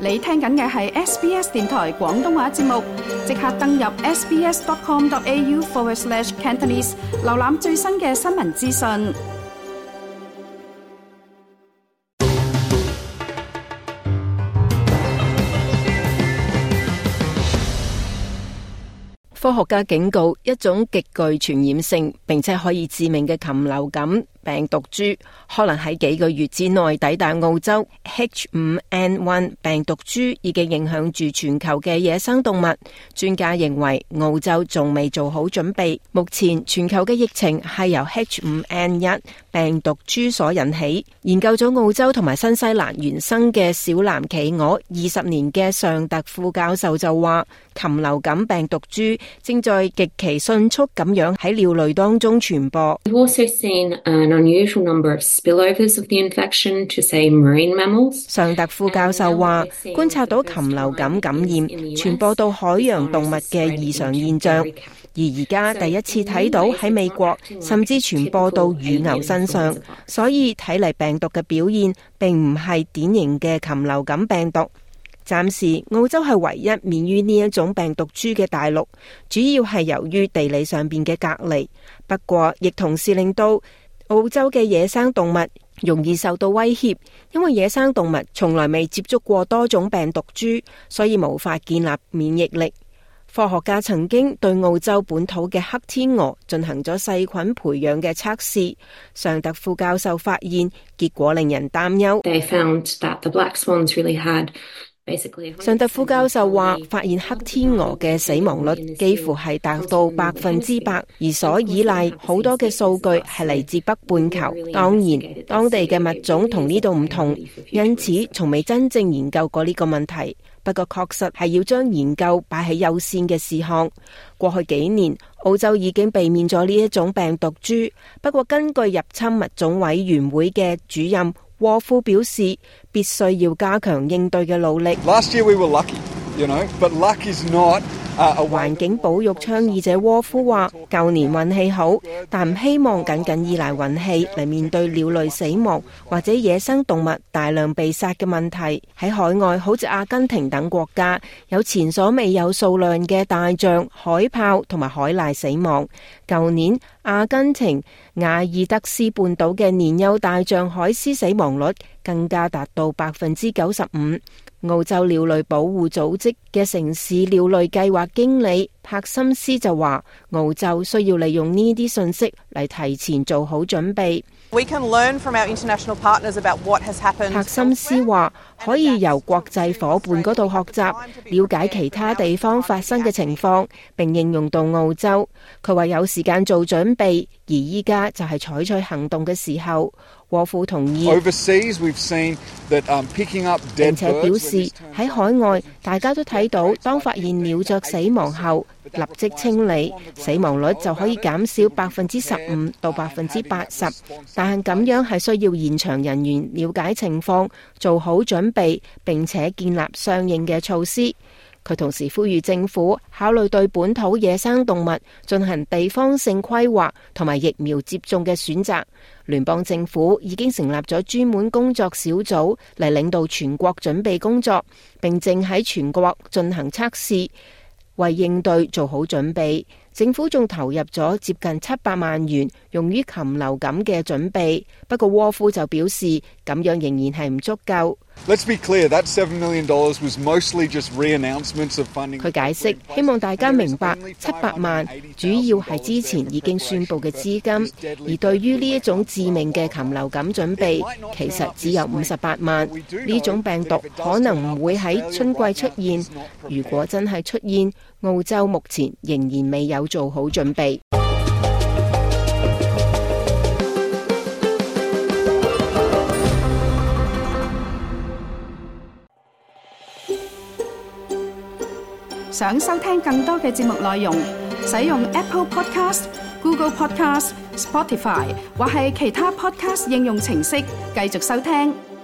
你聽緊嘅係 SBS 電台廣東話節目，即刻登入 sbs.com.au/Cantonese 瀏覽最新嘅新聞資訊。 科學家警告，一種極具傳染性並且可以致命嘅禽流感病毒株可能喺幾個月之內抵達澳洲。H5N1 病毒株已經影響住全球嘅野生動物。專家認為澳洲仲未做好準備。目前全球嘅疫情係由 H5N1 病毒株所引起。研究咗澳洲同埋新西蘭原生嘅小藍企鵝20年嘅尚特副教授就話，禽流感病毒株正在極其迅速咁樣喺鳥類當中傳播。 We've also seen an unusual number of spillovers of the infection to, say, marine mammals. 尚特副教授話，觀察到禽流感感染傳播到海洋動物嘅異常現象，而家第一次睇到喺美國，甚至傳播到乳牛身上，所以睇嚟病毒嘅表現並唔係典型嘅禽流感病毒。暫時澳洲係唯一免於呢一種病毒株嘅大陸，主要係由於地理上邊嘅隔離，不過亦同時令到澳洲嘅野生動物容易受到威脅，因為野生動物從來未接觸過多種病毒株，所以無法建立免疫力。科學家曾經對澳洲本土嘅黑天鵝進行咗細菌培養嘅測試，尚特副教授發現結果令人擔憂。 They found that the black swans really had 尚特副教授話，發現黑天鵝嘅死亡率幾乎係達到100%，而所依賴好多嘅數據係嚟自北半球。當然，當地嘅物種同呢度唔同，因此從未真正研究過呢個問題。不過確實係要將研究擺喺優先嘅事項。過去幾年，澳洲已經避免咗呢一種病毒株。不過根據入侵物種委員會嘅主任沃夫表示，必須要加強應對嘅努力。 Last year we were lucky, but luck is not 環境保育倡議者沃夫話，舊年運氣好，但唔希望僅僅依賴運氣嚟面對鳥類死亡或者野生動物大量被殺嘅問題。喺海外，好似阿根廷等國家，有前所未有數量嘅大象、海豹同埋海獺死亡。舊年阿根廷亞爾德斯半島嘅年幼大象海獅死亡率更加達到 95%。澳洲鳥類保護組織嘅城市鳥類計劃經理柏森斯就話，澳洲需要利用呢啲信息嚟提前做好準備。 We can learn from our international partners about what has happened. 柏森斯話，可以由國際夥伴嗰度學習，了解其他地方發生嘅情況，並應用到澳洲。佢話有時間做準備，而依家就係採取行動嘅時候。沃夫同意，並且表示喺海外，大家都睇到，當發現鳥雀死亡後，立即清理，死亡率就可以減少 15% 到 80%。但係咁樣係需要現場人員了解情況，做好準備，並且建立相應嘅措施。佢同時呼籲政府考慮對本土野生動物進行地方性規劃同埋疫苗接種嘅選擇。聯邦政府已經成立咗專門工作小組嚟領導全國準備工作，並正喺全國進行測試，為應對做好準備。政府仲投入咗接近700萬元用於禽流感嘅準備，不過沃夫就表示咁樣仍然係唔足夠。 Let's be clear, that $7 million was mostly just re-announcements of funding. 佢解釋，希望大家明白700萬主要係之前已經宣布嘅資金，而對於呢一種致命嘅禽流感準備，其實只有58萬。呢種病毒可能唔會喺春季出現，如果真係出現，澳洲目前仍然未有做好準備。 想收聽更多嘅節目內容，使用 Apple Podcast、Google Podcast、Spotify 或係其他 Podcast 應用程式繼續收聽。